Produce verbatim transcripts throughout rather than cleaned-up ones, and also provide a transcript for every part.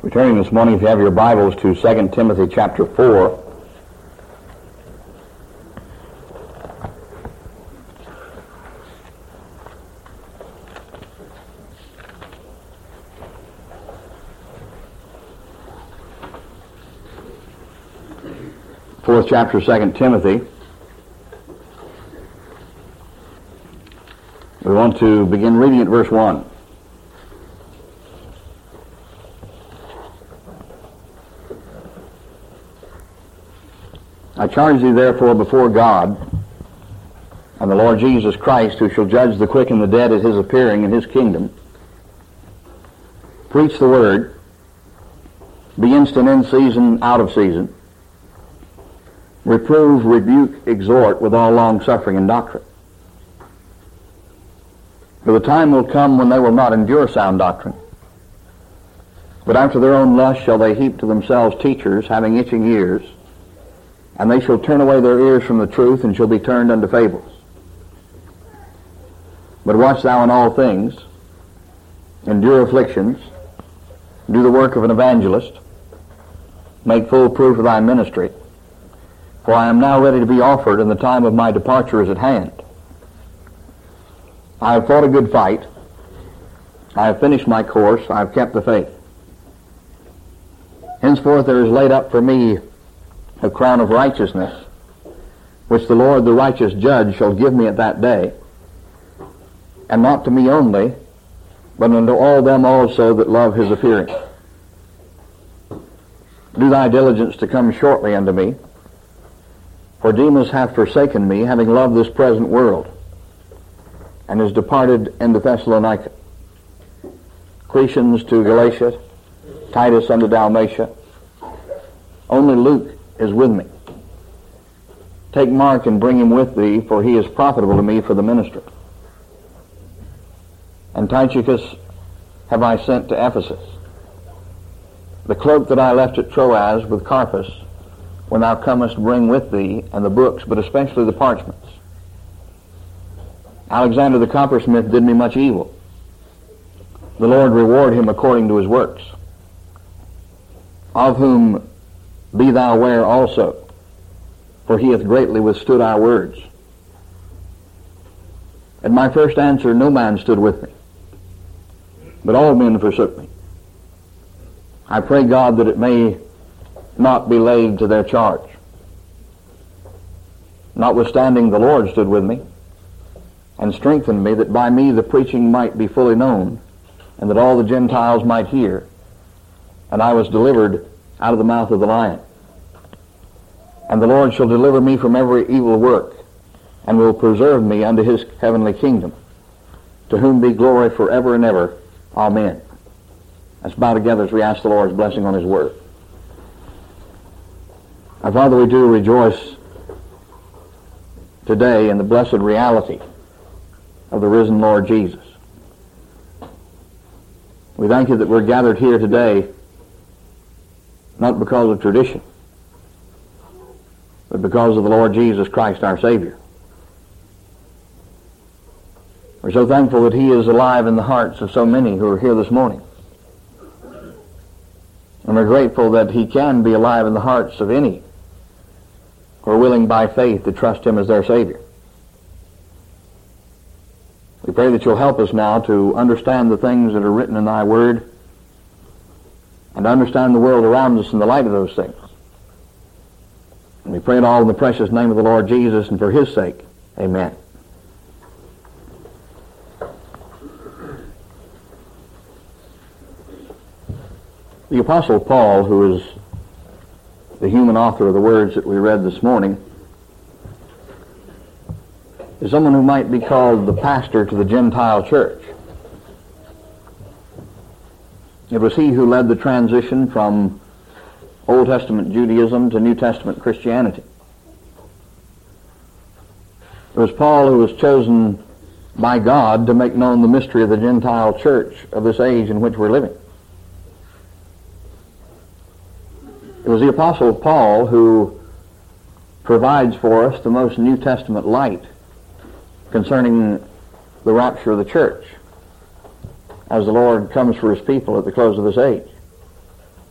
We're turning this morning, if you have your Bibles, to Second Timothy chapter four. Fourth chapter, Second Timothy. We want to begin reading at verse one. I charge thee therefore before God and the Lord Jesus Christ, who shall judge the quick and the dead at his appearing in his kingdom. Preach the word, be instant in season, out of season. Reprove, rebuke, exhort with all long-suffering and doctrine. For the time will come when they will not endure sound doctrine, but after their own lust shall they heap to themselves teachers, having itching ears, and they shall turn away their ears from the truth, and shall be turned unto fables. But watch thou in all things, endure afflictions, do the work of an evangelist, make full proof of thy ministry. For I am now ready to be offered, and the time of my departure is at hand. I have fought a good fight. I have finished my course. I have kept the faith. Henceforth there is laid up for me a crown of righteousness, which the Lord, the righteous judge, shall give me at that day, and not to me only, but unto all them also that love his appearing. Do thy diligence to come shortly unto me, for Demas hath forsaken me, having loved this present world, and is departed into Thessalonica. Crescens to Galatia, Titus unto Dalmatia. Only Luke is with me. Take Mark and bring him with thee, for he is profitable to me for the ministry. And Tychicus have I sent to Ephesus. The cloak that I left at Troas with Carpus, when thou comest, bring with thee, and the books, but especially the parchments. Alexander the coppersmith did me much evil. The Lord reward him according to his works, of whom be thou aware also, for he hath greatly withstood our words. At my first answer no man stood with me, but all men forsook me. I pray God that it may not be laid to their charge. Notwithstanding the Lord stood with me, and strengthened me, that by me the preaching might be fully known, and that all the Gentiles might hear. And I was delivered out of the mouth of the lion. And the Lord shall deliver me from every evil work, and will preserve me unto his heavenly kingdom, to whom be glory forever and ever. Amen. Let's bow together as we ask the Lord's blessing on his word. Our Father, we do rejoice today in the blessed reality of the risen Lord Jesus. We thank you that we're gathered here today not because of tradition, but because of the Lord Jesus Christ, our Savior. We're so thankful that he is alive in the hearts of so many who are here this morning. And we're grateful that he can be alive in the hearts of any who are willing by faith to trust him as their Savior. We pray that you'll help us now to understand the things that are written in thy word, and to understand the world around us in the light of those things. And we pray it all in the precious name of the Lord Jesus, and for his sake. Amen. The Apostle Paul, who is the human author of the words that we read this morning, is someone who might be called the pastor to the Gentile church. It was he who led the transition from Old Testament Judaism to New Testament Christianity. It was Paul who was chosen by God to make known the mystery of the Gentile church of this age in which we're living. It was the Apostle Paul who provides for us the most New Testament light concerning the rapture of the church as the Lord comes for his people at the close of this age.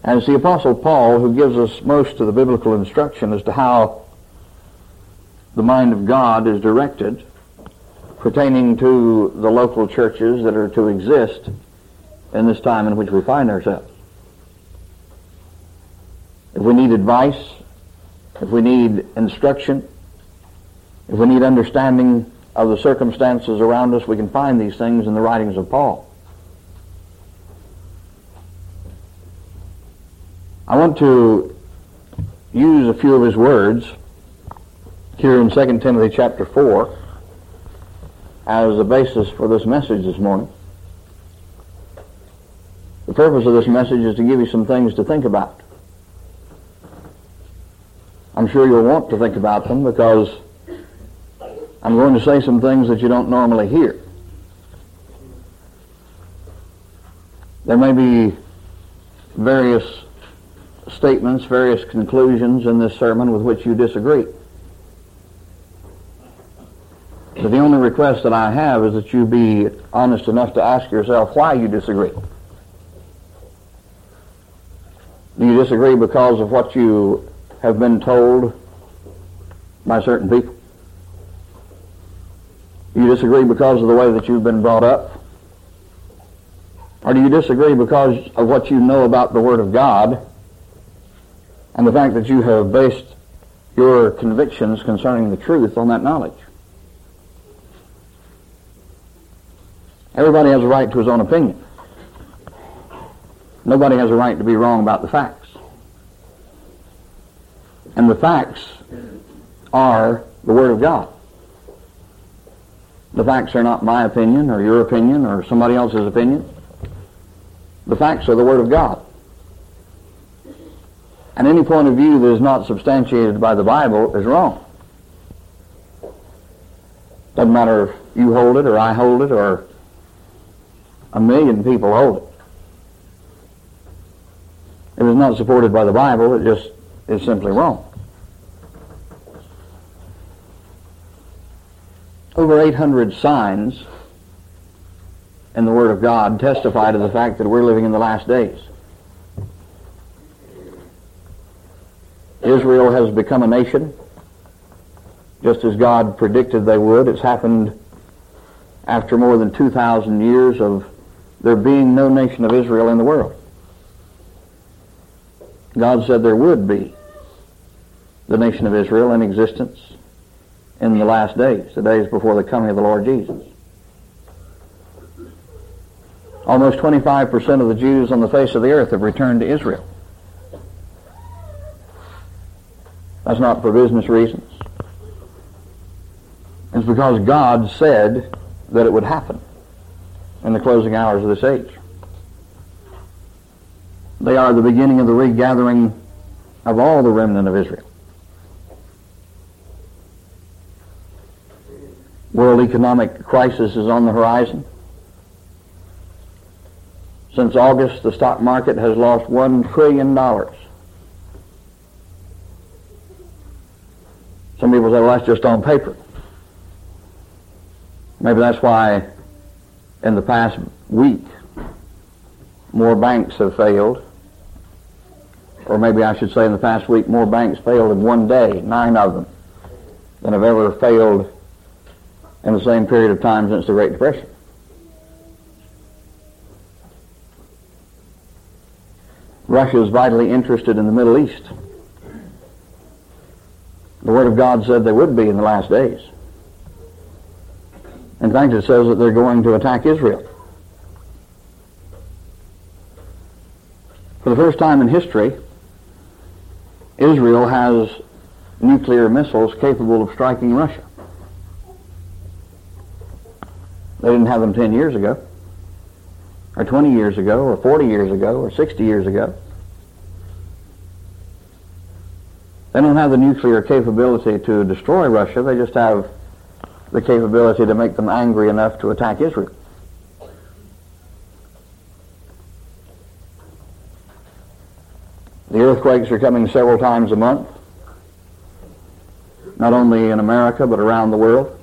And it's the Apostle Paul who gives us most of the biblical instruction as to how the mind of God is directed pertaining to the local churches that are to exist in this time in which we find ourselves. If we need advice, if we need instruction, if we need understanding of the circumstances around us, we can find these things in the writings of Paul. I want to use a few of his words here in Second Timothy chapter four as the basis for this message this morning. The purpose of this message is to give you some things to think about. I'm sure you'll want to think about them because I'm going to say some things that you don't normally hear. There may be various statements, various conclusions in this sermon with which you disagree. But the only request that I have is that you be honest enough to ask yourself why you disagree. Do you disagree because of what you have been told by certain people? Do you disagree because of the way that you've been brought up? Or do you disagree because of what you know about the Word of God and the fact that you have based your convictions concerning the truth on that knowledge? Everybody has a right to his own opinion. Nobody has a right to be wrong about the facts. And the facts are the Word of God. The facts are not my opinion or your opinion or somebody else's opinion. The facts are the Word of God. And any point of view that is not substantiated by the Bible is wrong. Doesn't matter if you hold it or I hold it or a million people hold it. If it's not supported by the Bible, it just is simply wrong. Over eight hundred signs in the Word of God testify to the fact that we're living in the last days. Israel has become a nation, just as God predicted they would. It's happened after more than two thousand years of there being no nation of Israel in the world. God said there would be the nation of Israel in existence in the last days, the days before the coming of the Lord Jesus. Almost twenty-five percent of the Jews on the face of the earth have returned to Israel. That's not for business reasons. It's because God said that it would happen in the closing hours of this age. They are the beginning of the regathering of all the remnant of Israel. World economic crisis is on the horizon. Since August, the stock market has lost one trillion dollars. Some people say, well, that's just on paper. Maybe that's why in the past week more banks have failed. Or maybe I should say in the past week more banks failed in one day, nine of them, than have ever failed in the same period of time since the Great Depression. Russia is vitally interested in the Middle East. The Word of God said they would be in the last days. In fact, it says that they're going to attack Israel. For the first time in history, Israel has nuclear missiles capable of striking Russia. They didn't have them ten years ago, or twenty years ago, or forty years ago, or sixty years ago. They don't have the nuclear capability to destroy Russia. They just have the capability to make them angry enough to attack Israel. The earthquakes are coming several times a month, not only in America but around the world.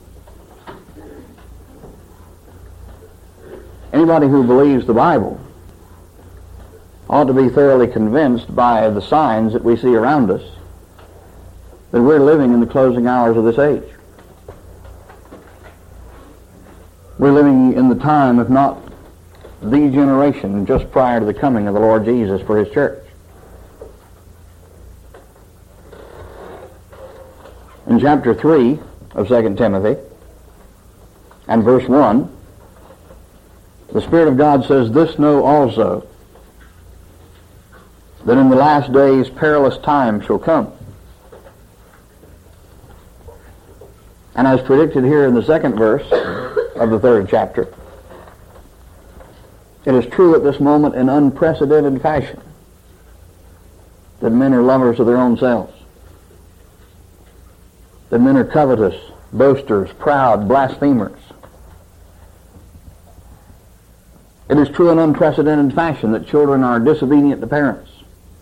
Anybody who believes the Bible ought to be thoroughly convinced by the signs that we see around us that we're living in the closing hours of this age. We're living in the time, if not the generation, just prior to the coming of the Lord Jesus for His church. In chapter three of Second Timothy and verse one, the Spirit of God says, "This know also, that in the last days perilous times shall come." And as predicted here in the second verse of the third chapter, it is true at this moment in unprecedented fashion that men are lovers of their own selves, that men are covetous, boasters, proud, blasphemers. It is true in unprecedented fashion that children are disobedient to parents,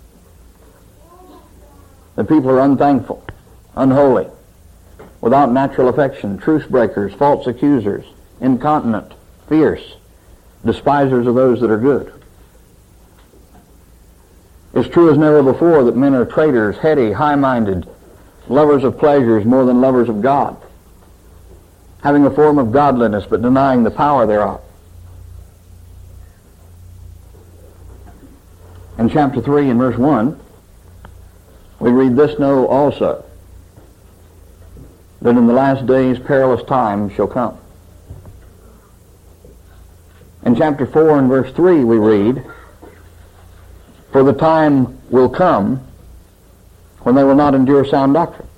that people are unthankful, unholy, without natural affection, truce breakers, false accusers, incontinent, fierce, despisers of those that are good. It's true as never before that men are traitors, heady, high-minded, lovers of pleasures more than lovers of God, having a form of godliness but denying the power thereof. In chapter three and verse one, we read, "This know also, that in the last days perilous times shall come." In chapter four and verse three we read, "For the time will come when they will not endure sound doctrine."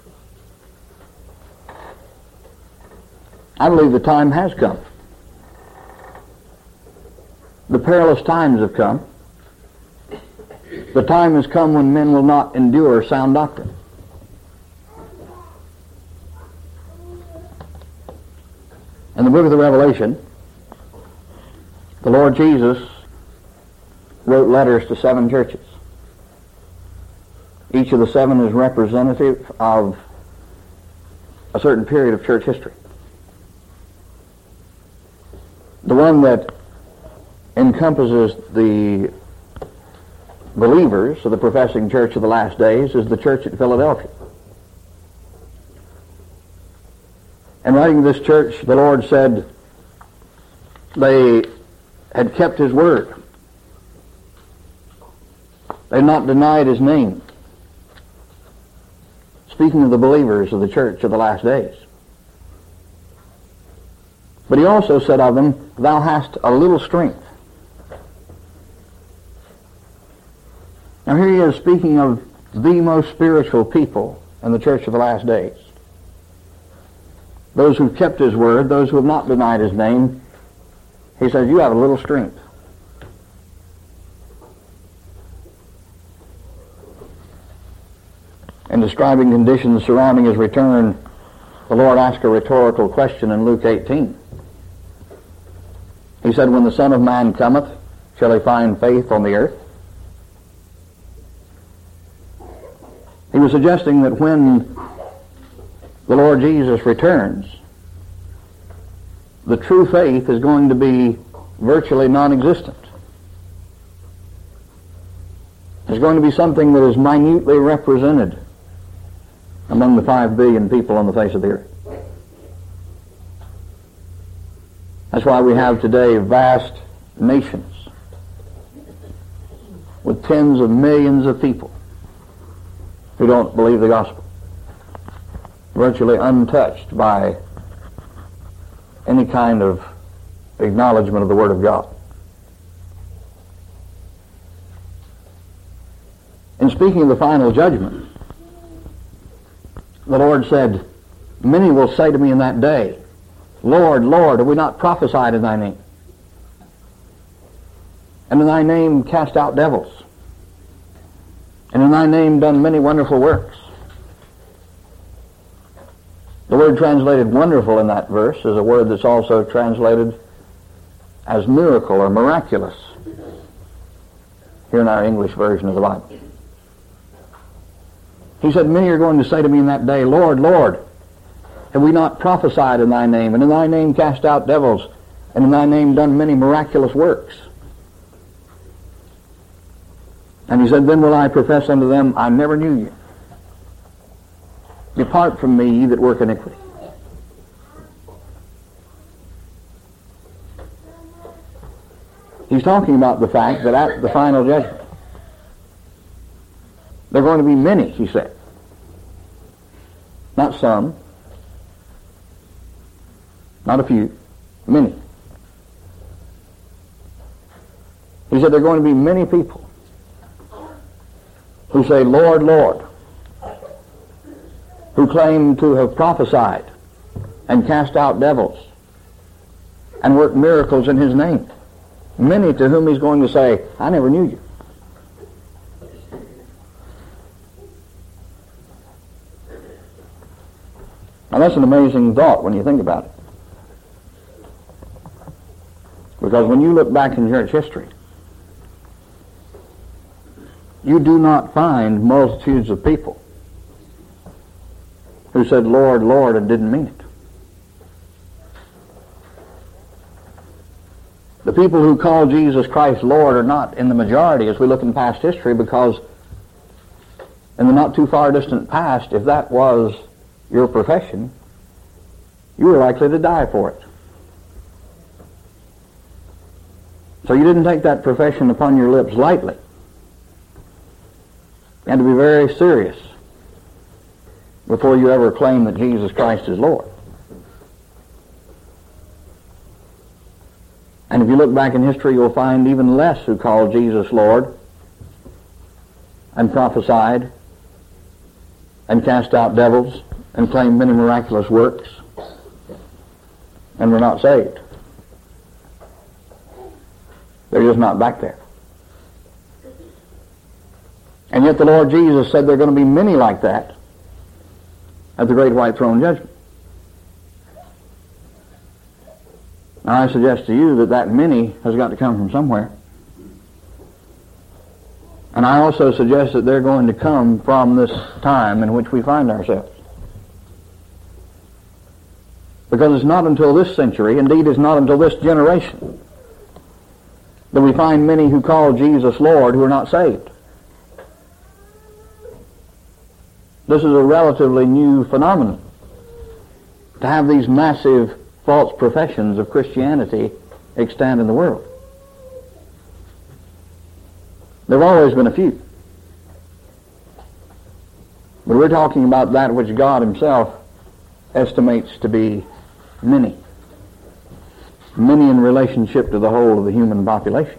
I believe the time has come. The perilous times have come. The time has come when men will not endure sound doctrine. In the book of the Revelation, the Lord Jesus wrote letters to seven churches. Each of the seven is representative of a certain period of church history. The one that encompasses the believers of the professing church of the last days is the church at Philadelphia. In writing this church, the Lord said they had kept His word. They had not denied His name. Speaking of the believers of the church of the last days. But He also said of them, "Thou hast a little strength." Now here He is speaking of the most spiritual people in the church of the last days. Those who've kept His word, those who have not denied His name. He says, "You have a little strength." In describing conditions surrounding His return, the Lord asked a rhetorical question in Luke eighteen. He said, "When the Son of Man cometh, shall He find faith on the earth?" He was suggesting that when the Lord Jesus returns, the true faith is going to be virtually non-existent. There's going to be something that is minutely represented among the five billion people on the face of the earth. That's why we have today vast nations with tens of millions of people who don't believe the gospel, virtually untouched by any kind of acknowledgement of the Word of God. In speaking of the final judgment, the Lord said, "Many will say to me in that day, Lord, Lord, have we not prophesied in Thy name? And in Thy name cast out devils? And in Thy name done many wonderful works?" The word translated wonderful in that verse is a word that's also translated as miracle or miraculous here in our English version of the Bible. He said, "Many are going to say to me in that day, Lord, Lord, have we not prophesied in Thy name, and in Thy name cast out devils, and in Thy name done many miraculous works?" And he said, then will I profess unto them, I never knew you. Depart from me, ye that work iniquity. He's talking about the fact that at the final judgment, there are going to be many, he said. Not some, not a few, many. He said there are going to be many people who say, Lord, Lord, who claim to have prophesied and cast out devils and worked miracles in his name. Many to whom he's going to say, I never knew you. Now that's an amazing thought when you think about it. Because when you look back in church history, you do not find multitudes of people who said, Lord, Lord, and didn't mean it. The people who call Jesus Christ Lord are not in the majority as we look in past history, because in the not too far distant past, if that was your profession, you were likely to die for it. So you didn't take that profession upon your lips lightly. You had to be very serious before you ever claim that Jesus Christ is Lord. And if you look back in history, you'll find even less who called Jesus Lord and prophesied and cast out devils and claimed many miraculous works and were not saved. They're just not back there. And yet the Lord Jesus said there are going to be many like that at the great white throne judgment. Now I suggest to you that that many has got to come from somewhere. And I also suggest that they're going to come from this time in which we find ourselves. Because it's not until this century, indeed it's not until this generation, that we find many who call Jesus Lord who are not saved. This is a relatively new phenomenon, to have these massive false professions of Christianity extant in the world. There have always been a few. But we're talking about that which God himself estimates to be many. Many in relationship to the whole of the human population.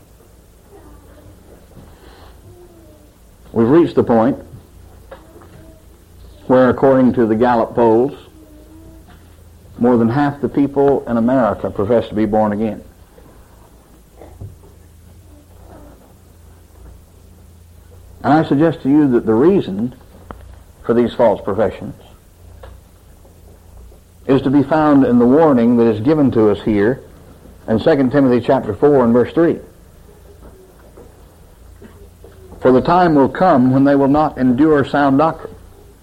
We've reached the point where, according to the Gallup polls, more than half the people in America profess to be born again. And I suggest to you that the reason for these false professions is to be found in the warning that is given to us here in Second Timothy chapter four and verse three. For the time will come when they will not endure sound doctrine,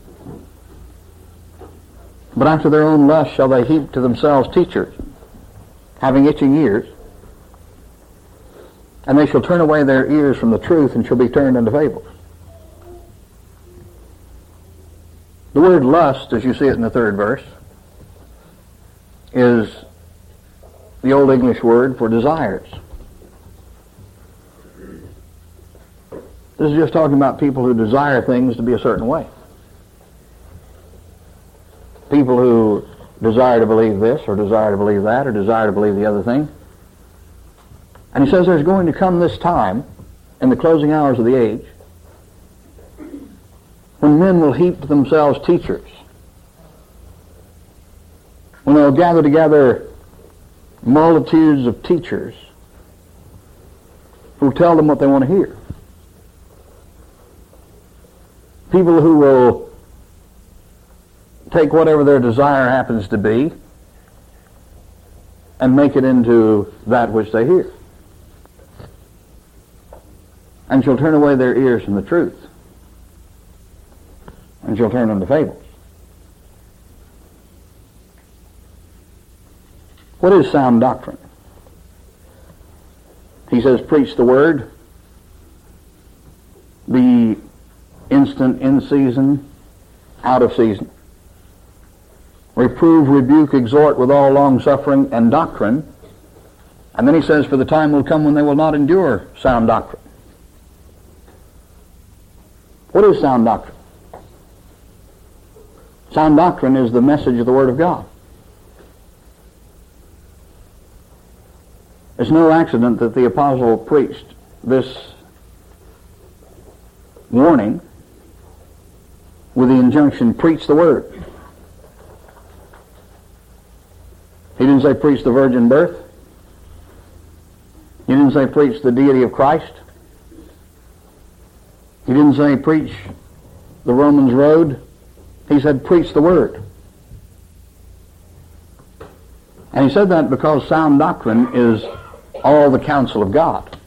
but after their own lust shall they heap to themselves teachers, having itching ears, and they shall turn away their ears from the truth and shall be turned into fables. The word lust, as you see it in the third verse, is the Old English word for desires. This is just talking about people who desire things to be a certain way. People who desire to believe this or desire to believe that or desire to believe the other thing. And he says there's going to come this time in the closing hours of the age when men will heap to themselves teachers, when they'll gather together multitudes of teachers who tell them what they want to hear. People who will take whatever their desire happens to be and make it into that which they hear. And shall turn away their ears from the truth, and shall turn unto fables. What is sound doctrine? He says, preach the word, be instant, in season, out of season. Reprove, rebuke, exhort with all long-suffering and doctrine. And then he says, for the time will come when they will not endure sound doctrine. What is sound doctrine? Sound doctrine is the message of the Word of God. It's no accident that the apostle preached this warning with the injunction, preach the Word. He didn't say preach the virgin birth. He didn't say preach the deity of Christ. He didn't say preach the Romans road. He said preach the Word. And he said that because sound doctrine is all the counsel of God.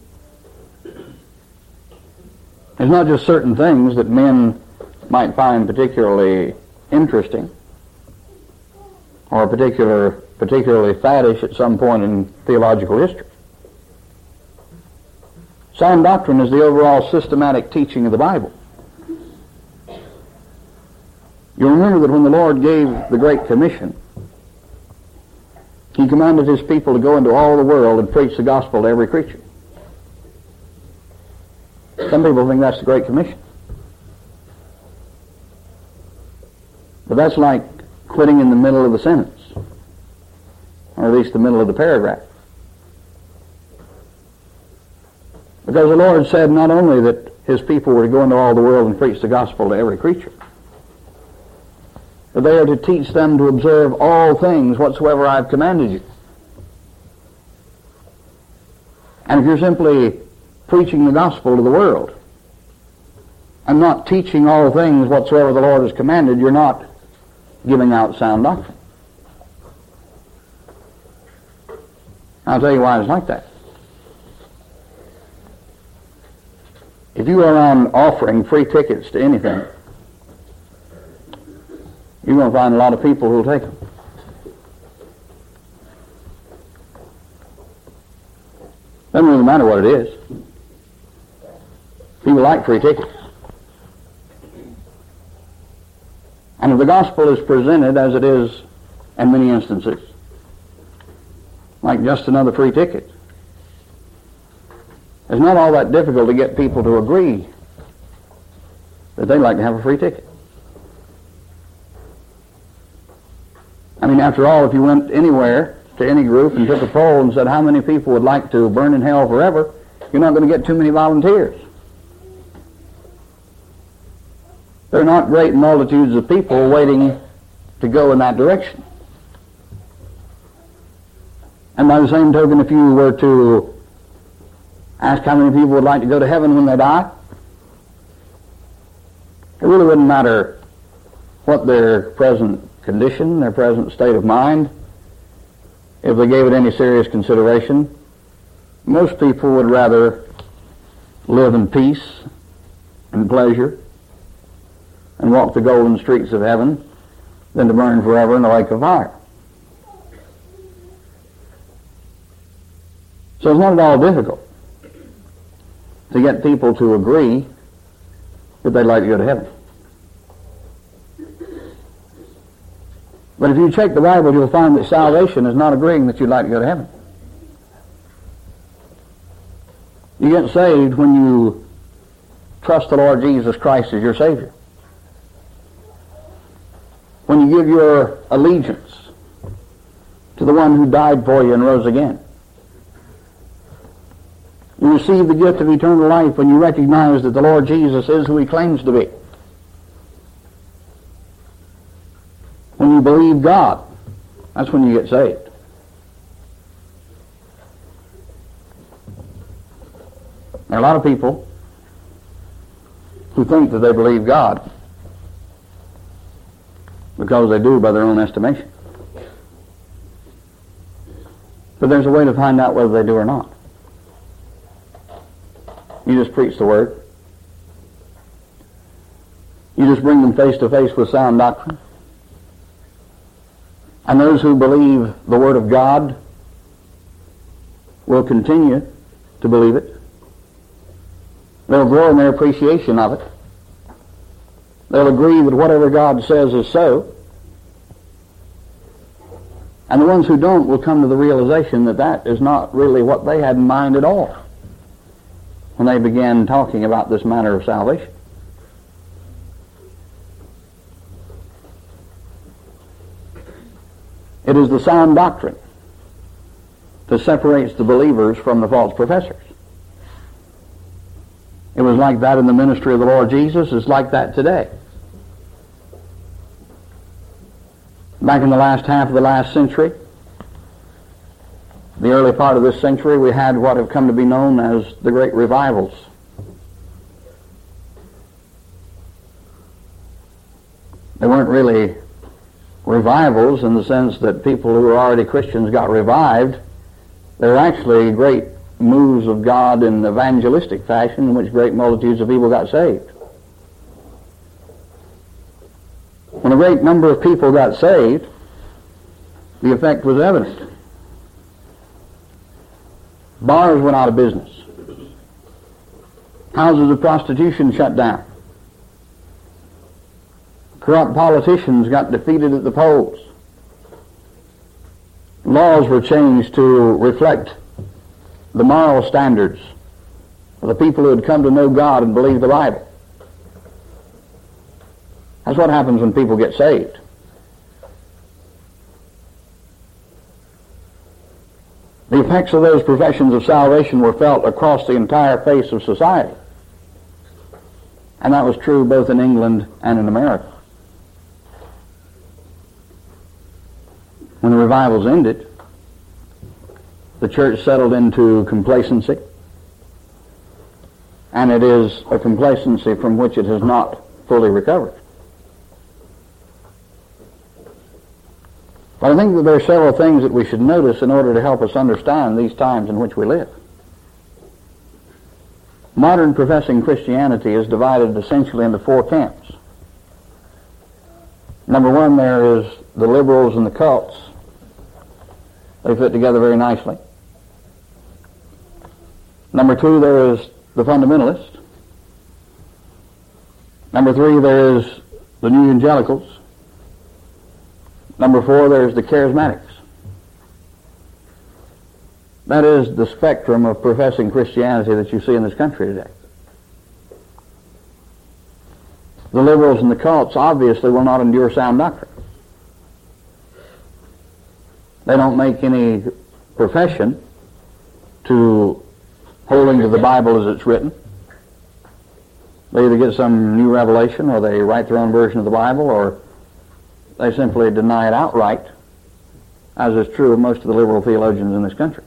It's not just certain things that men might find particularly interesting or particular, particularly faddish at some point in theological history. Sound doctrine is the overall systematic teaching of the Bible. You remember that when the Lord gave the Great Commission, He commanded His people to go into all the world and preach the gospel to every creature. Some people think that's the Great Commission. But that's like quitting in the middle of the sentence, or at least the middle of the paragraph. Because the Lord said not only that His people were to go into all the world and preach the gospel to every creature, but they are to teach them to observe all things whatsoever I have commanded you. And if you're simply preaching the gospel to the world and not teaching all things whatsoever the Lord has commanded, you're not giving out sound doctrine. I'll tell you why it's like that. If you are on offering free tickets to anything, you're going to find a lot of people who will take them. Doesn't really matter what it is. People like free tickets. And if the gospel is presented as it is in many instances, like just another free ticket, it's not all that difficult to get people to agree that they'd like to have a free ticket. I mean, after all, if you went anywhere to any group and took a poll and said how many people would like to burn in hell forever, you're not going to get too many volunteers. There are not great multitudes of people waiting to go in that direction. And by the same token, if you were to ask how many people would like to go to heaven when they die, it really wouldn't matter what their present condition, their present state of mind, if they gave it any serious consideration. Most people would rather live in peace and pleasure and walk the golden streets of heaven than to burn forever in the lake of fire. So it's not at all difficult to get people to agree that they'd like to go to heaven. But if you check the Bible, you'll find that salvation is not agreeing that you'd like to go to heaven. You get saved when you trust the Lord Jesus Christ as your Savior. When you give your allegiance to the one who died for you and rose again. You receive the gift of eternal life when you recognize that the Lord Jesus is who He claims to be. When you believe God, that's when you get saved. There are a lot of people who think that they believe God because they do by their own estimation. But there's a way to find out whether they do or not. You just preach the Word. You just bring them face to face with sound doctrine. And those who believe the Word of God will continue to believe it. They'll grow in their appreciation of it. They'll agree that whatever God says is so. And the ones who don't will come to the realization that that is not really what they had in mind at all when they began talking about this matter of salvation. It is the sound doctrine that separates the believers from the false professors. It was like that in the ministry of the Lord Jesus. It's like that today. Back in the last half of the last century, the early part of this century, we had what have come to be known as the great revivals. They weren't really revivals in the sense that people who were already Christians got revived. They were actually great moves of God in evangelistic fashion in which great multitudes of people got saved. When a great number of people got saved, the effect was evident. Bars went out of business. Houses of prostitution shut down. Corrupt politicians got defeated at the polls. Laws were changed to reflect the moral standards of the people who had come to know God and believe the Bible. That's what happens when people get saved. The effects of those professions of salvation were felt across the entire face of society. And that was true both in England and in America. When the revivals ended, the church settled into complacency, and it is a complacency from which it has not fully recovered. But I think that there are several things that we should notice in order to help us understand these times in which we live. Modern professing Christianity is divided essentially into four camps. Number one, there is the liberals and the cults. They fit together very nicely. Number two, there is the fundamentalist. Number three, there is the new evangelicals. Number four, there's the charismatics. That is the spectrum of professing Christianity that you see in this country today. The liberals and the cults obviously will not endure sound doctrine. They don't make any profession to holding to the Bible as it's written. They either get some new revelation, or they write their own version of the Bible, or they simply deny it outright, as is true of most of the liberal theologians in this country.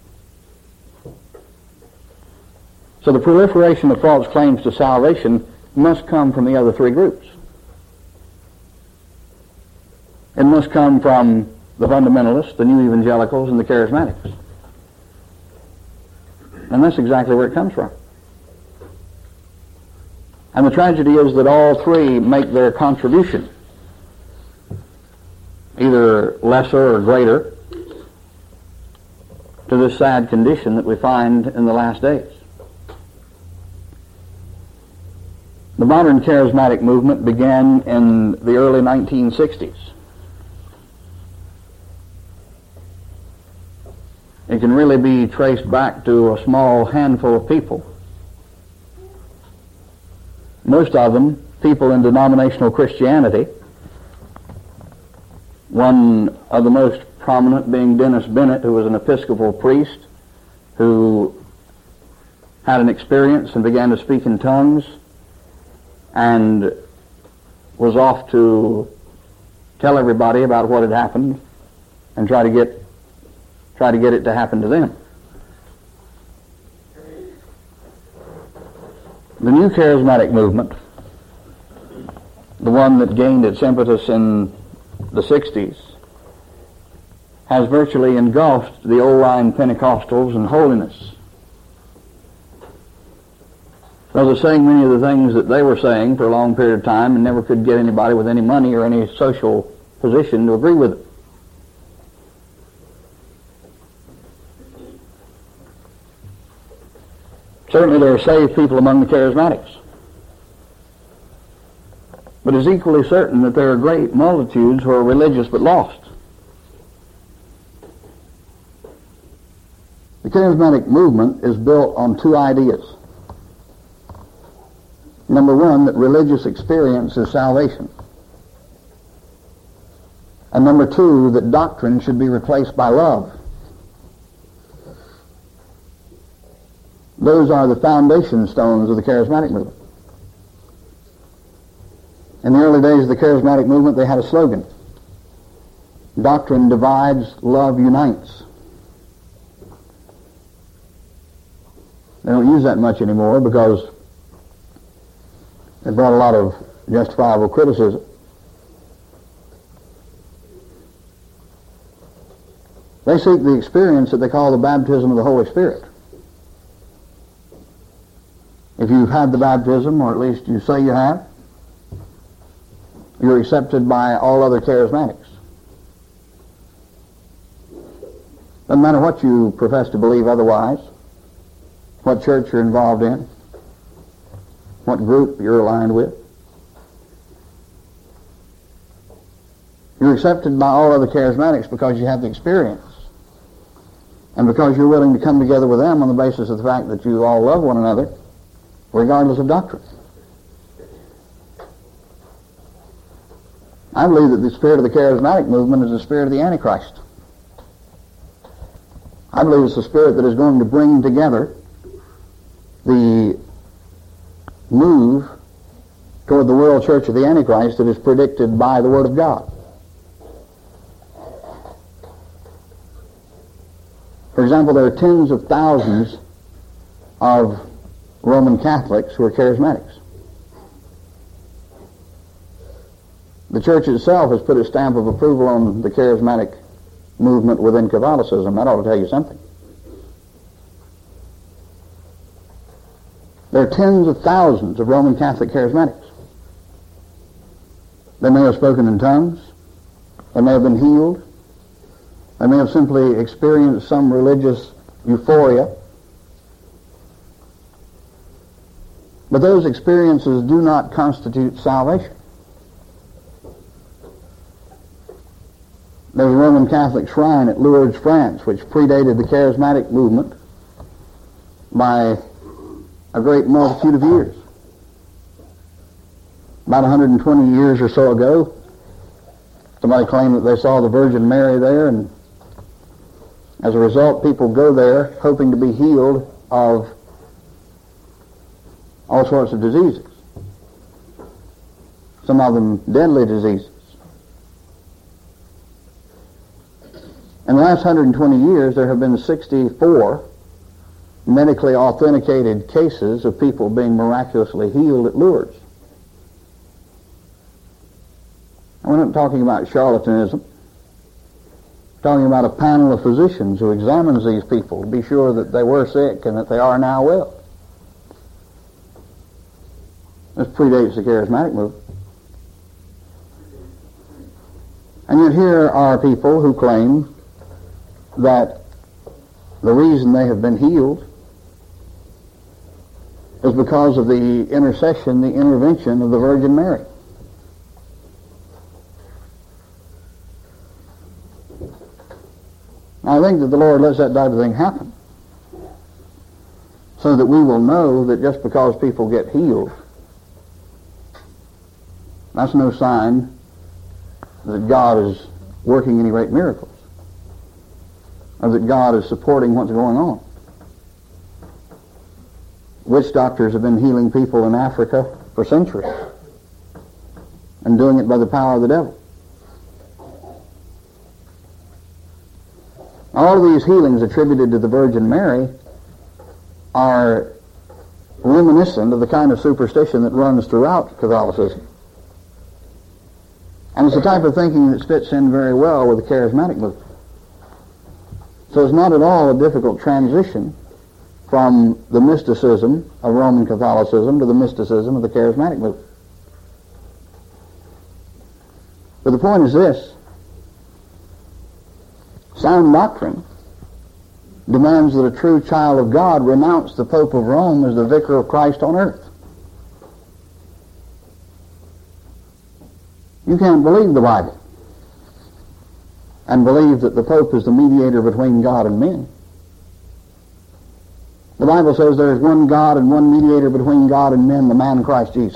So the proliferation of false claims to salvation must come from the other three groups. It must come from the fundamentalists, the new evangelicals, and the charismatics. And that's exactly where it comes from. And the tragedy is that all three make their contribution, either lesser or greater, to this sad condition that we find in the last days. The modern charismatic movement began in the early nineteen sixties. It can really be traced back to a small handful of people. Most of them people in denominational Christianity, one of the most prominent being Dennis Bennett, who was an Episcopal priest who had an experience and began to speak in tongues and was off to tell everybody about what had happened and try to get try to get it to happen to them. The new charismatic movement, the one that gained its impetus in the sixties, has virtually engulfed the old line Pentecostals in holiness. Well, they're saying many of the things that they were saying for a long period of time and never could get anybody with any money or any social position to agree with it. So Certainly there are saved people among the charismatics. But it's equally certain that there are great multitudes who are religious but lost. The charismatic movement is built on two ideas. Number one, that religious experience is salvation. And number two, that doctrine should be replaced by love. Those are the foundation stones of the charismatic movement. In the early days of the charismatic movement, they had a slogan: doctrine divides, love unites. They don't use that much anymore because it brought a lot of justifiable criticism. They seek the experience that they call the baptism of the Holy Spirit. If you've had the baptism, or at least you say you have, you're accepted by all other charismatics. Doesn't matter what you profess to believe otherwise, what church you're involved in, what group you're aligned with. You're accepted by all other charismatics because you have the experience, and because you're willing to come together with them on the basis of the fact that you all love one another, regardless of doctrine. I believe that the spirit of the charismatic movement is the spirit of the Antichrist. I believe it's the spirit that is going to bring together the move toward the world church of the Antichrist that is predicted by the Word of God. For example, there are tens of thousands of Roman Catholics who are charismatics. The church itself has put a stamp of approval on the charismatic movement within Catholicism. That ought to tell you something. There are tens of thousands of Roman Catholic charismatics. They may have spoken in tongues. They may have been healed. They may have simply experienced some religious euphoria. But those experiences do not constitute salvation. There's a Roman Catholic shrine at Lourdes, France, which predated the charismatic movement by a great multitude of years. About one hundred twenty years or so ago, somebody claimed that they saw the Virgin Mary there, and as a result, people go there hoping to be healed of all sorts of diseases, some of them deadly diseases. In the last one hundred twenty years, there have been sixty-four medically authenticated cases of people being miraculously healed at Lourdes. And we're not talking about charlatanism. We're talking about a panel of physicians who examines these people to be sure that they were sick and that they are now well. This predates the charismatic movement. And yet here are people who claim that the reason they have been healed is because of the intercession, the intervention of the Virgin Mary. I think that the Lord lets that type of thing happen so that we will know that just because people get healed, that's no sign that God is working any great miracles, or that God is supporting what's going on. Witch doctors have been healing people in Africa for centuries and doing it by the power of the devil. All of these healings attributed to the Virgin Mary are reminiscent of the kind of superstition that runs throughout Catholicism. And it's the type of thinking that fits in very well with the charismatic movement. So it's not at all a difficult transition from the mysticism of Roman Catholicism to the mysticism of the charismatic movement. But the point is this: sound doctrine demands that a true child of God renounce the Pope of Rome as the vicar of Christ on earth. You can't believe the Bible and believe that the Pope is the mediator between God and men. The Bible says there is one God and one mediator between God and men, the man Christ Jesus.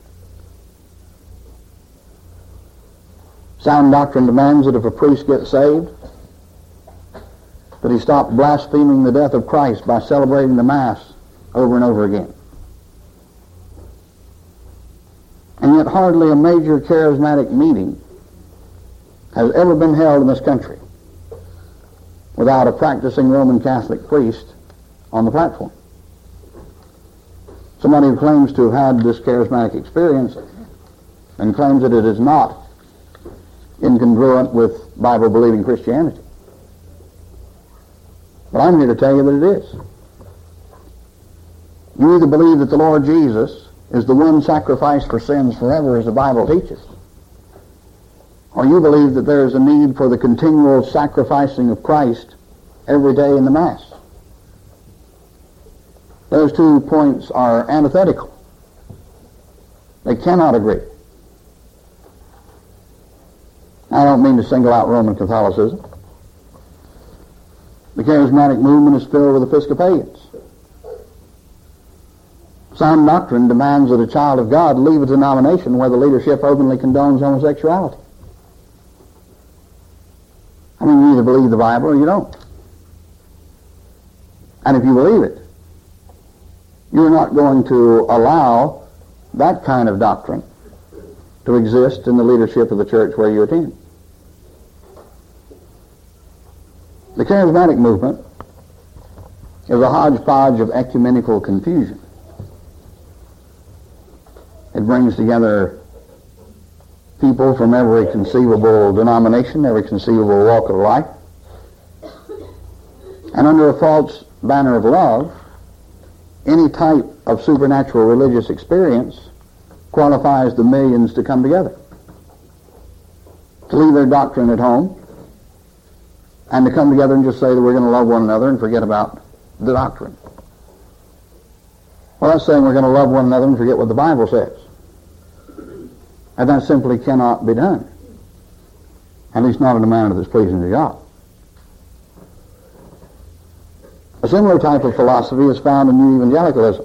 Sound doctrine demands that if a priest gets saved, that he stop blaspheming the death of Christ by celebrating the Mass over and over again. And yet hardly a major charismatic meeting has ever been held in this country without a practicing Roman Catholic priest on the platform. Somebody who claims to have had this charismatic experience and claims that it is not incongruent with Bible-believing Christianity. But I'm here to tell you that it is. You either believe that the Lord Jesus is the one sacrifice for sins forever, as the Bible teaches, or you believe that there is a need for the continual sacrificing of Christ every day in the Mass. Those two points are antithetical. They cannot agree. I don't mean to single out Roman Catholicism. The charismatic movement is filled with Episcopalians. Sound doctrine demands that a child of God leave a denomination where the leadership openly condones homosexuality. I mean, you either believe the Bible or you don't. And if you believe it, you're not going to allow that kind of doctrine to exist in the leadership of the church where you attend. The charismatic movement is a hodgepodge of ecumenical confusion. It brings together people from every conceivable denomination, every conceivable walk of life. And under a false banner of love, any type of supernatural religious experience qualifies the millions to come together, to leave their doctrine at home, and to come together and just say that we're going to love one another and forget about the doctrine. Well, that's saying we're going to love one another and forget what the Bible says. And that simply cannot be done. At least not in a manner that's pleasing to God. A similar type of philosophy is found in New Evangelicalism.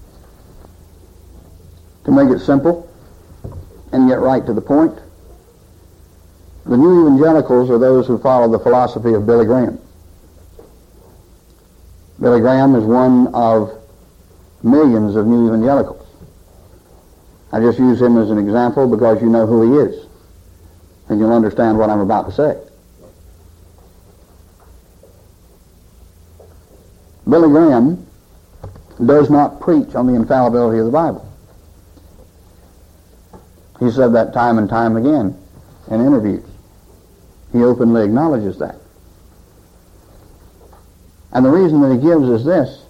To make it simple and yet right to the point, the New Evangelicals are those who follow the philosophy of Billy Graham. Billy Graham is one of millions of New Evangelicals. I just use him as an example because you know who he is, and you'll understand what I'm about to say. Billy Graham does not preach on the infallibility of the Bible. He said that time and time again in interviews. He openly acknowledges that. And the reason that he gives is this: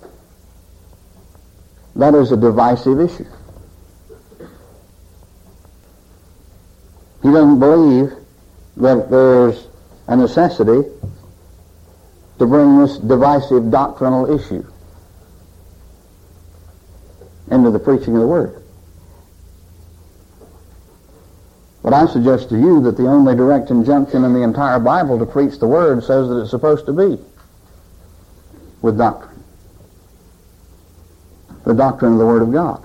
that is a divisive issue. He doesn't believe that there's a necessity to bring this divisive doctrinal issue into the preaching of the Word. But I suggest to you that the only direct injunction in the entire Bible to preach the Word says that it's supposed to be with doctrine. The doctrine of the Word of God.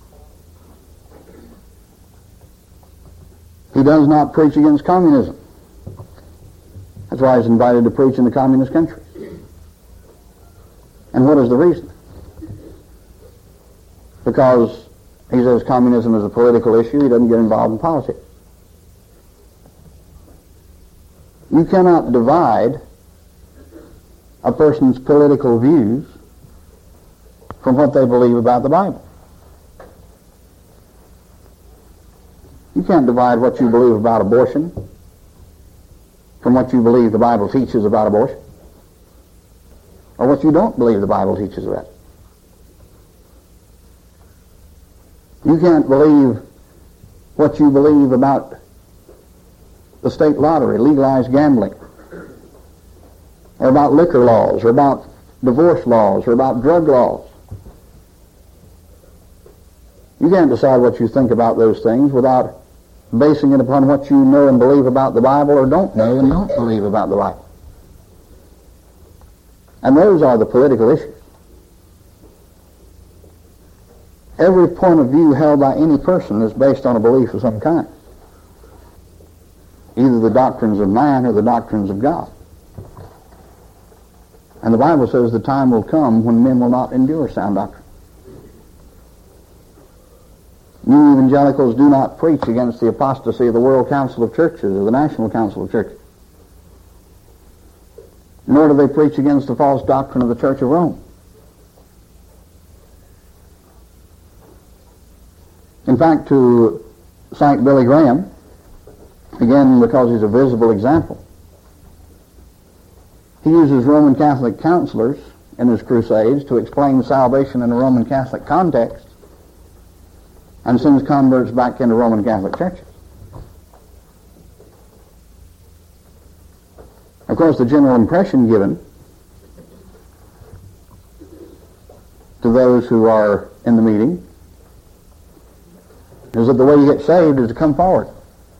He does not preach against communism. That's why he's invited to preach in the communist countries. And what is the reason? Because he says communism is a political issue. He doesn't get involved in politics. You cannot divide a person's political views from what they believe about the Bible. You can't divide what you believe about abortion from what you believe the Bible teaches about abortion, or what you don't believe the Bible teaches about it. You can't believe what you believe about the state lottery, legalized gambling, or about liquor laws, or about divorce laws, or about drug laws. You can't decide what you think about those things without basing it upon what you know and believe about the Bible, or don't know and don't believe about the Bible. And those are the political issues. Every point of view held by any person is based on a belief of some kind. Either the doctrines of man or the doctrines of God. And the Bible says the time will come when men will not endure sound doctrine. New evangelicals do not preach against the apostasy of the World Council of Churches or the National Council of Churches. Nor do they preach against the false doctrine of the Church of Rome. In fact, to cite Billy Graham, again because he's a visible example, he uses Roman Catholic counselors in his crusades to explain salvation in a Roman Catholic context and sends converts back into Roman Catholic churches. Of course, the general impression given to those who are in the meeting is that the way you get saved is to come forward.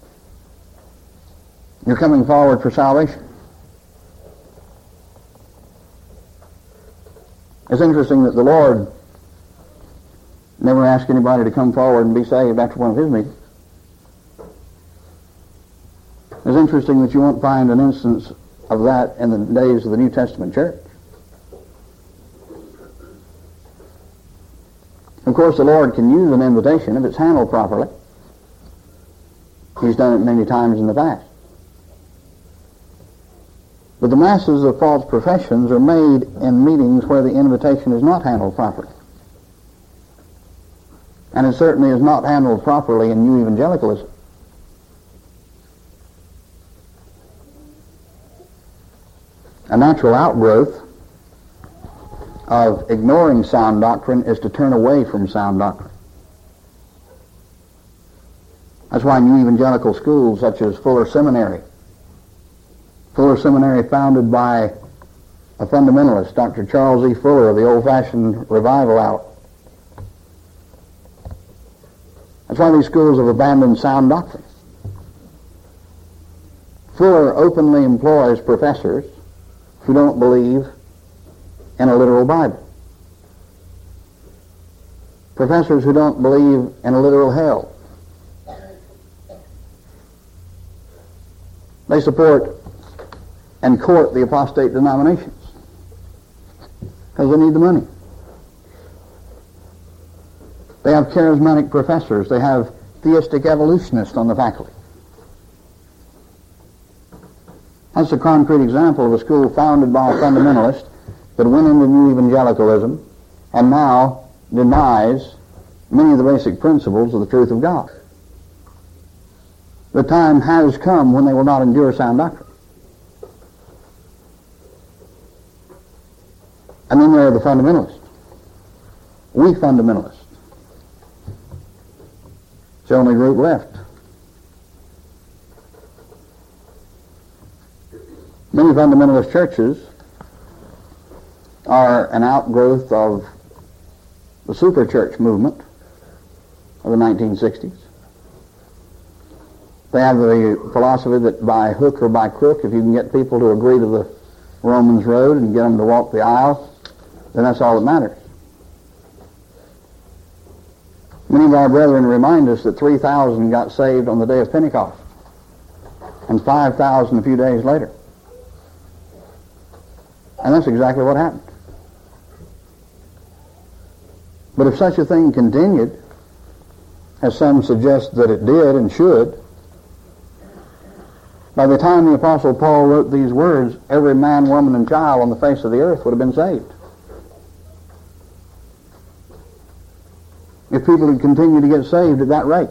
You're coming forward for salvation. It's interesting that the Lord never asked anybody to come forward and be saved after one of his meetings. It's interesting that you won't find an instance of that in the days of the New Testament church. Of course, the Lord can use an invitation if it's handled properly. He's done it many times in the past. But the masses of false professions are made in meetings where the invitation is not handled properly. And it certainly is not handled properly in new evangelicalism. A natural outgrowth of ignoring sound doctrine is to turn away from sound doctrine. That's why new evangelical schools such as Fuller Seminary, Fuller Seminary founded by a fundamentalist, Doctor Charles E. Fuller of the old-fashioned revival out. That's why these schools have abandoned sound doctrine. Fuller openly employs professors who don't believe in a literal Bible. Professors who don't believe in a literal hell. They support and court the apostate denominations because they need the money. They have charismatic professors. They have theistic evolutionists on the faculty. That's a concrete example of a school founded by a fundamentalist that went into new evangelicalism and now denies many of the basic principles of the truth of God. The time has come when they will not endure sound doctrine. And then there are the fundamentalists. We fundamentalists. It's the only group left. Many fundamentalist churches are an outgrowth of the super church movement of the nineteen sixties. They have the philosophy that by hook or by crook, if you can get people to agree to the Romans road and get them to walk the aisle, then that's all that matters. Many of our brethren remind us that three thousand got saved on the day of Pentecost and five thousand a few days later. And that's exactly what happened. But if such a thing continued, as some suggest that it did and should, by the time the Apostle Paul wrote these words, every man, woman, and child on the face of the earth would have been saved. If people had continued to get saved at that rate.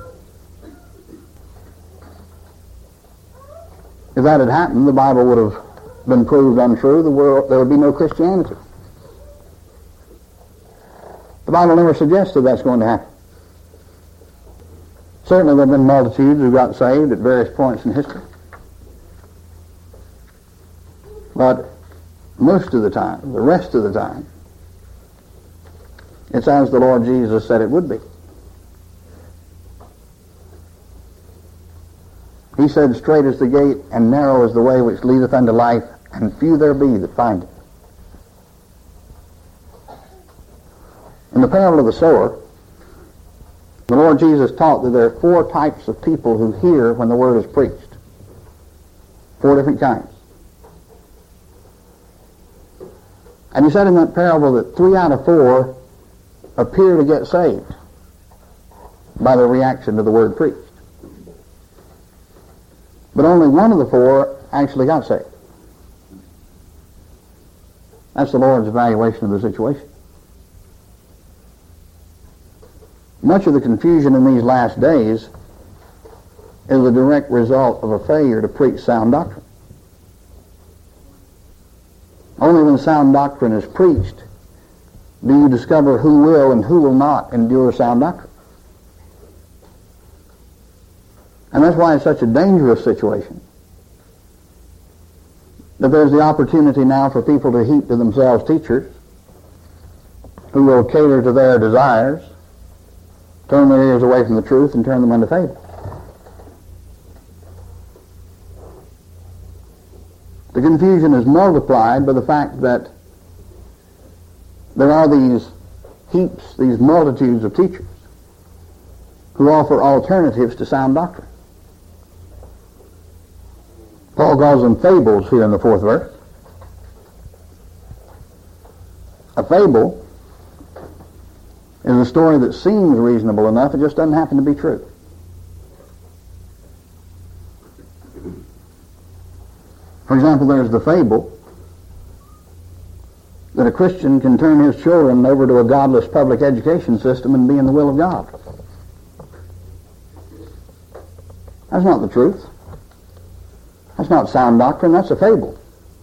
If that had happened, the Bible would have been proved untrue. The world, there would be no Christianity. The Bible never suggested that's going to happen. Certainly there have been multitudes who got saved at various points in history. But most of the time, the rest of the time, it's as the Lord Jesus said it would be. He said, "Straight is the gate, and narrow is the way which leadeth unto life, and few there be that find it." In the parable of the sower, the Lord Jesus taught that there are four types of people who hear when the word is preached. Four different kinds. And he said in that parable that three out of four appear to get saved by their reaction to the word preached. But only one of the four actually got saved. That's the Lord's evaluation of the situation. Much of the confusion in these last days is a direct result of a failure to preach sound doctrine. Only when sound doctrine is preached do you discover who will and who will not endure sound doctrine. And that's why it's such a dangerous situation. That there's the opportunity now for people to heap to themselves teachers who will cater to their desires, turn their ears away from the truth, and turn them into fable. The confusion is multiplied by the fact that there are these heaps, these multitudes of teachers who offer alternatives to sound doctrine. Paul calls them fables here in the fourth verse. A fable is a story that seems reasonable enough, it just doesn't happen to be true. For example, there's the fable that a Christian can turn his children over to a godless public education system and be in the will of God. That's not the truth. That's not sound doctrine, that's a fable.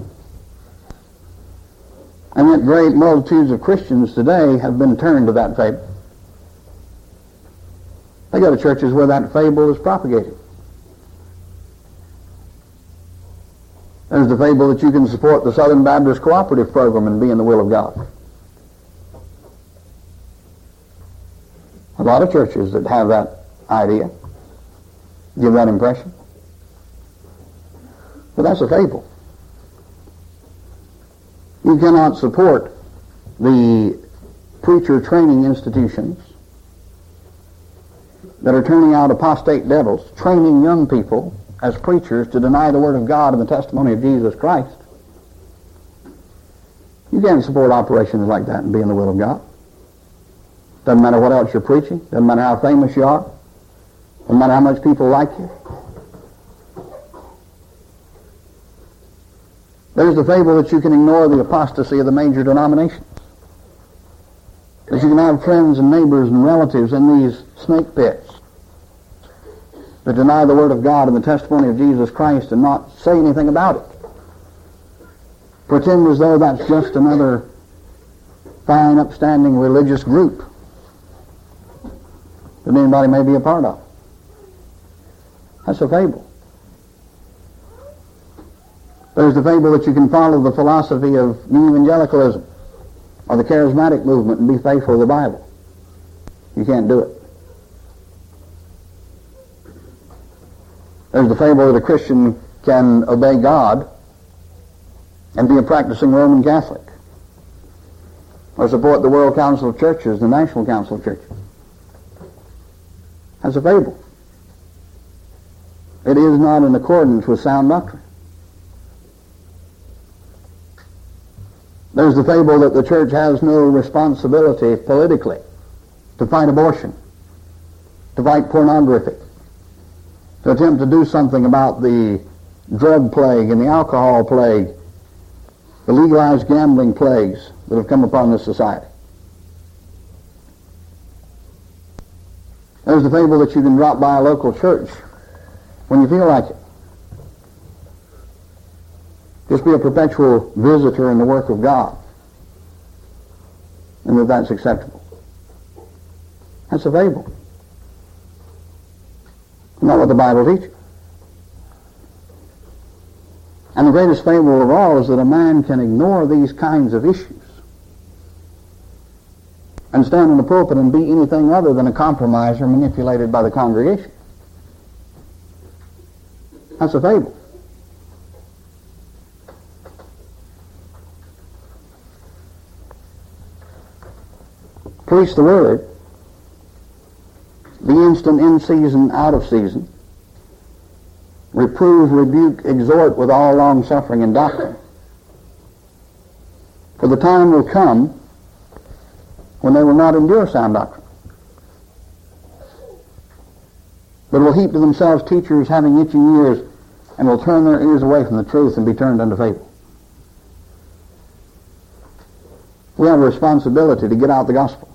And yet great multitudes of Christians today have been turned to that fable. They go to churches where that fable is propagated. There's the fable that you can support the Southern Baptist Cooperative Program and be in the will of God. A lot of churches that have that idea give that impression. But that's a fable. You cannot support the preacher training institutions that are turning out apostate devils, training young people as preachers to deny the Word of God and the testimony of Jesus Christ. You can't support operations like that and be in the will of God. Doesn't matter what else you're preaching. Doesn't matter how famous you are. Doesn't matter how much people like you. There's the fable that you can ignore the apostasy of the major denominations. That you can have friends and neighbors and relatives in these snake pits that deny the Word of God and the testimony of Jesus Christ and not say anything about it. Pretend as though that's just another fine, upstanding religious group that anybody may be a part of. That's a fable. There's the fable that you can follow the philosophy of New Evangelicalism or the charismatic movement and be faithful to the Bible. You can't do it. There's the fable that a Christian can obey God and be a practicing Roman Catholic or support the World Council of Churches, the National Council of Churches. That's a fable. It is not in accordance with sound doctrine. There's the fable that the church has no responsibility politically to fight abortion, to fight pornography, to attempt to do something about the drug plague and the alcohol plague, the legalized gambling plagues that have come upon this society. There's the fable that you can drop by a local church when you feel like it. Just be a perpetual visitor in the work of God, and that that's acceptable. That's a fable. Not what the Bible teaches. And greatest fable of all is that a man can ignore these kinds of issues and stand in the pulpit and be anything other than a compromiser manipulated by the congregation. That's a fable. Preach the word. Be instant in season, out of season. Reprove, rebuke, exhort with all long suffering and doctrine. For the time will come when they will not endure sound doctrine, but will heap to themselves teachers having itching ears, and will turn their ears away from the truth and be turned unto fable. We have a responsibility to get out the gospel,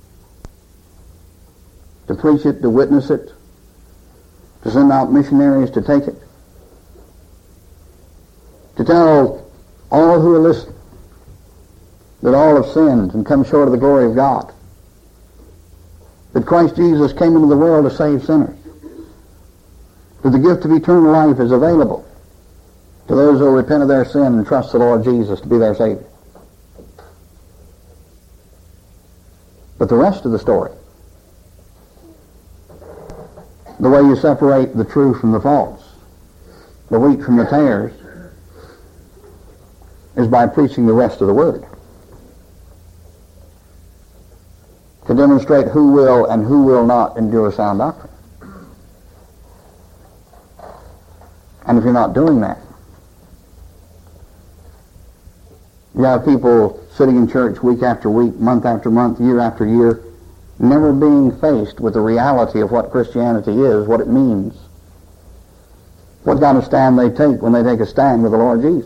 to preach it, to witness it, to send out missionaries to take it, to tell all who are listening that all have sinned and come short of the glory of God, that Christ Jesus came into the world to save sinners, that the gift of eternal life is available to those who will repent of their sin and trust the Lord Jesus to be their Savior. But the rest of the story, the way you separate the true from the false, the wheat from the tares, is by preaching the rest of the word, to demonstrate who will and who will not endure sound doctrine. And if you're not doing that, you have people sitting in church week after week, month after month, year after year, never being faced with the reality of what Christianity is, what it means, what kind of stand they take when they take a stand with the Lord Jesus.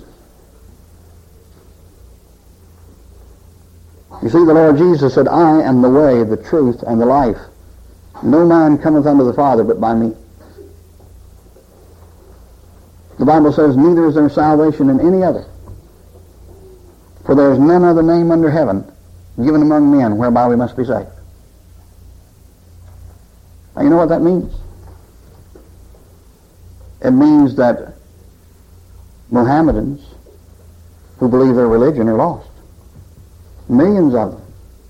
You see, the Lord Jesus said, I am the way, the truth, and the life. No man cometh unto the Father but by me. The Bible says, neither is there salvation in any other, for there is none other name under heaven given among men whereby we must be saved. Now, you know what that means? It means that Mohammedans who believe their religion are lost. Millions of them.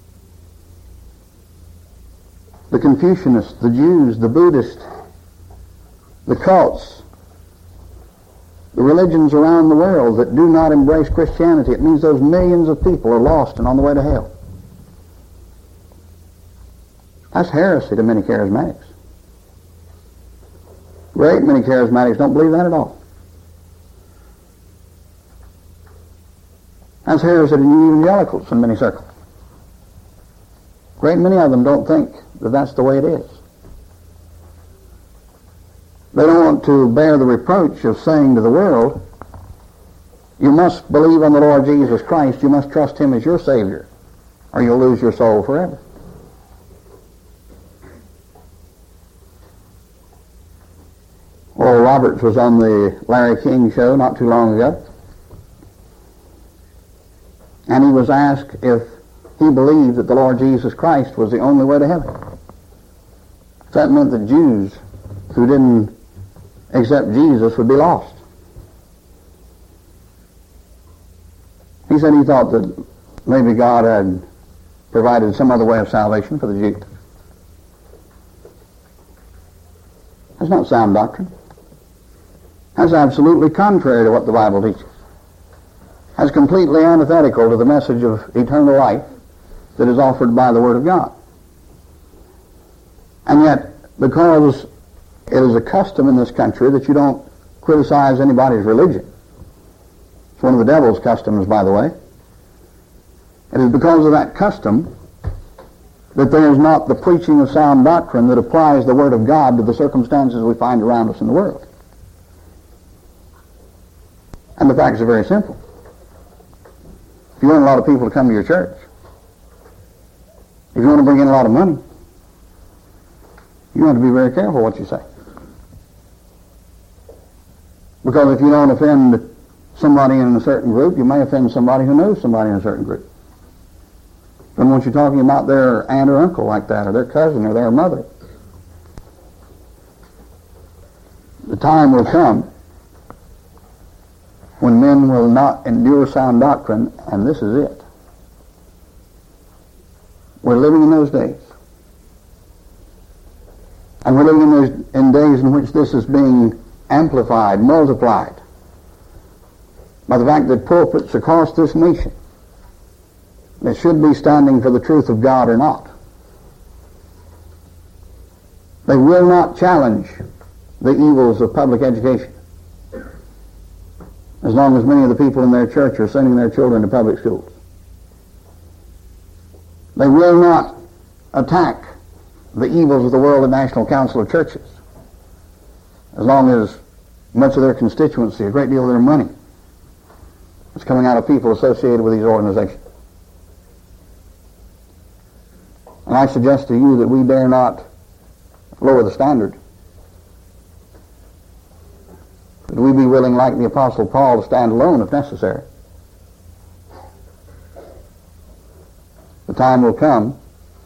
The Confucianists, the Jews, the Buddhists, the cults, the religions around the world that do not embrace Christianity, it means those millions of people are lost and on the way to hell. That's heresy to many charismatics. Great many charismatics don't believe that at all. That's heresy to new evangelicals in many circles. Great many of them don't think that that's the way it is. They don't want to bear the reproach of saying to the world, you must believe on the Lord Jesus Christ, you must trust Him as your Savior, or you'll lose your soul forever. Oral Roberts was on the Larry King show not too long ago, and he was asked if he believed that the Lord Jesus Christ was the only way to heaven. That meant that Jews who didn't accept Jesus would be lost. He said he thought that maybe God had provided some other way of salvation for the Jews. That's not sound doctrine. That's absolutely contrary to what the Bible teaches. That's completely antithetical to the message of eternal life that is offered by the Word of God. And yet, because it is a custom in this country that you don't criticize anybody's religion, it's one of the devil's customs, by the way, it is because of that custom that there is not the preaching of sound doctrine that applies the Word of God to the circumstances we find around us in the world. And the facts are very simple. If you want a lot of people to come to your church, if you want to bring in a lot of money, you have to be very careful what you say. Because if you don't offend somebody in a certain group, you may offend somebody who knows somebody in a certain group. Don't want you talking about their aunt or uncle like that, or their cousin, or their mother. The time will come when men will not endure sound doctrine, and this is it. We're living in those days. And we're living in, those, in days in which this is being amplified, multiplied, by the fact that pulpits across this nation that should be standing for the truth of God are not. They will not challenge the evils of public education as long as many of the people in their church are sending their children to public schools. They will not attack the evils of the World and National Council of Churches as long as much of their constituency, a great deal of their money, is coming out of people associated with these organizations. And I suggest to you that we dare not lower the standard. That we be willing, like the Apostle Paul, to stand alone if necessary. The time will come.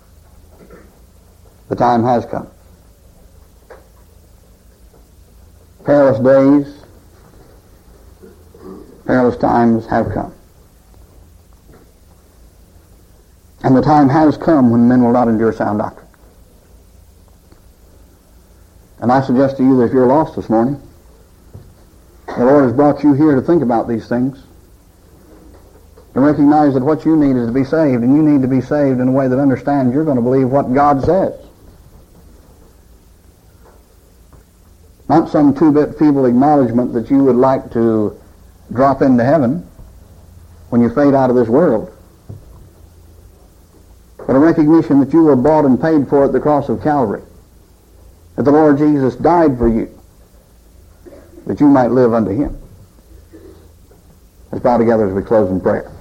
The time has come. Perilous days, perilous times have come. And the time has come when men will not endure sound doctrine. And I suggest to you that if you're lost this morning, the Lord has brought you here to think about these things, to recognize that what you need is to be saved, and you need to be saved in a way that understands you're going to believe what God says. Not some two-bit feeble acknowledgement that you would like to drop into heaven when you fade out of this world, but a recognition that you were bought and paid for at the cross of Calvary, that the Lord Jesus died for you, that you might live unto Him. Let's bow together as we close in prayer.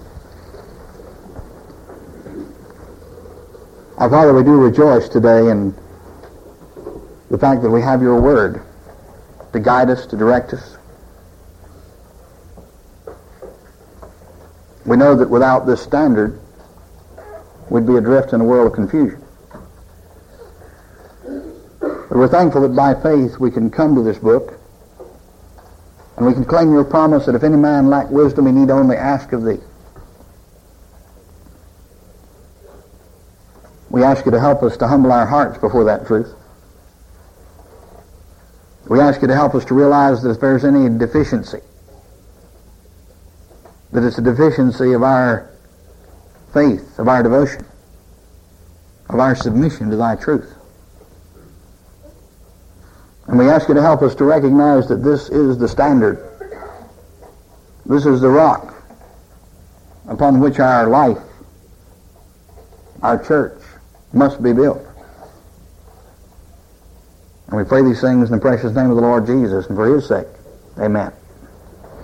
Our Father, we do rejoice today in the fact that we have your word to guide us, to direct us. We know that without this standard, we'd be adrift in a world of confusion. But we're thankful that by faith we can come to this book, and we can claim your promise that if any man lack wisdom, he need only ask of thee. We ask you to help us to humble our hearts before that truth. We ask you to help us to realize that if there's any deficiency, that it's a deficiency of our faith, of our devotion, of our submission to thy truth. And we ask you to help us to recognize that this is the standard. This is the rock upon which our life, our church, must be built. And we pray these things in the precious name of the Lord Jesus, and for His sake. Amen.